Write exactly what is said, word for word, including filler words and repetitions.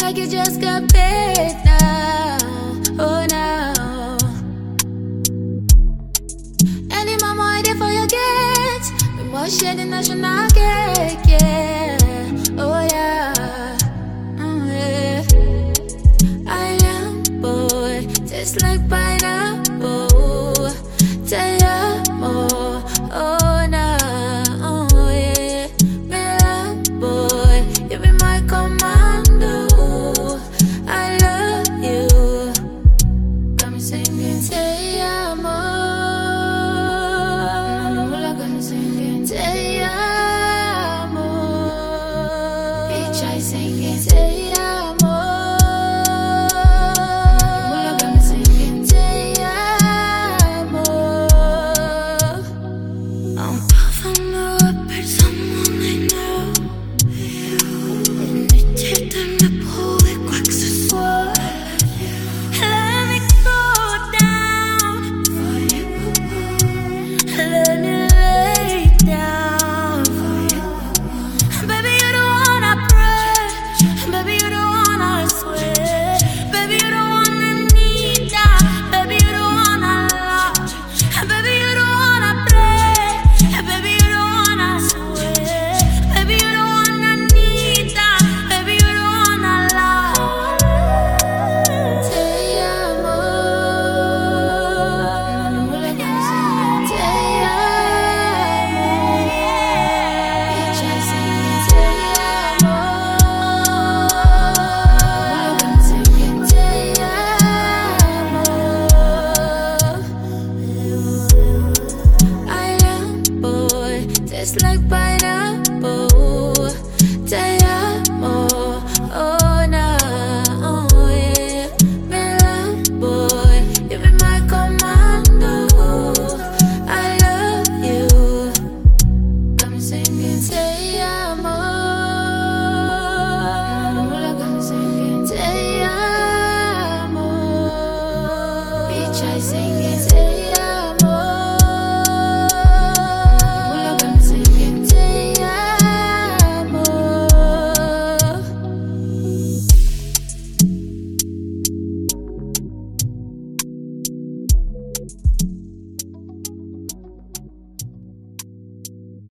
like you just got paid now. Oh no. Any mama I there for your gate. We must share the national cake, yeah. Oh yeah. Oh yeah. Island boy, tastes like pineapple. Tell ya more. Oh no. Oh yeah. Island boy, you be my commando. I love you. Got me singing, say ya more. Got me singing, say ya more. Bitch, I singing, say ya more. Got me singing, say ya more. I'm puffing up at someone I know. Irritated me på ett kvacksår. Let me go down. Let me lay down. Baby, you the one I pray. Baby, you the one I swear. Baby, you the one I need down. Baby, you the one I love. Baby, you the one I pray. Baby, you the one I swear. Baby, you the one I need down. Baby, you the one I love. Say ya more. Say ya more. Bitch, I sing say ya more. Say ya more. Island boy, tastes like pie.